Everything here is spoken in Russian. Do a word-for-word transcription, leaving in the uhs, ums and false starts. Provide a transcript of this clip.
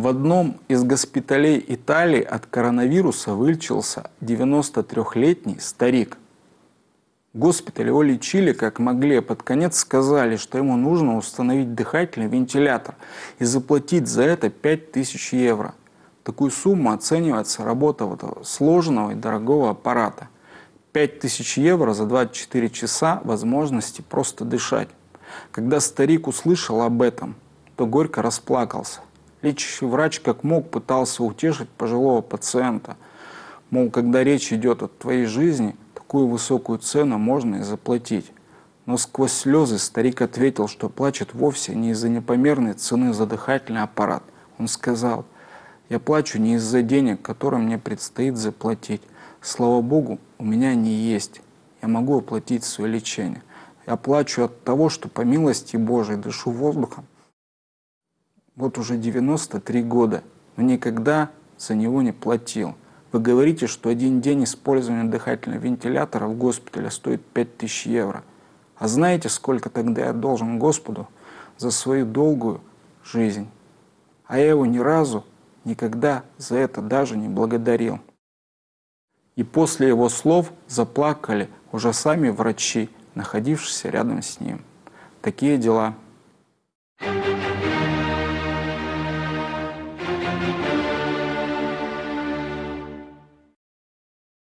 В одном из госпиталей Италии от коронавируса вылечился девяностотрёхлетний старик. В госпитале его лечили как могли, а под конец сказали, что ему нужно установить дыхательный вентилятор и заплатить за это пять тысяч евро. Такую сумму оценивается работа вот этого сложного и дорогого аппарата. пять тысяч евро за двадцать четыре часа возможности просто дышать. Когда старик услышал об этом, то горько расплакался. Лечащий врач как мог пытался утешить пожилого пациента. Мол, когда речь идет о твоей жизни, такую высокую цену можно и заплатить. Но сквозь слезы старик ответил, что плачет вовсе не из-за непомерной цены за дыхательный аппарат. Он сказал: «Я плачу не из-за денег, которые мне предстоит заплатить. Слава Богу, у меня они есть. Я могу оплатить свое лечение. Я плачу от того, что по милости Божией дышу воздухом вот уже девяносто три года, но никогда за него не платил. Вы говорите, что один день использования дыхательного вентилятора в госпитале стоит пять тысяч евро. А знаете, сколько тогда я должен Господу за свою долгую жизнь? А я его ни разу, никогда за это даже не благодарил». И после его слов заплакали уже сами врачи, находившиеся рядом с ним. Такие дела.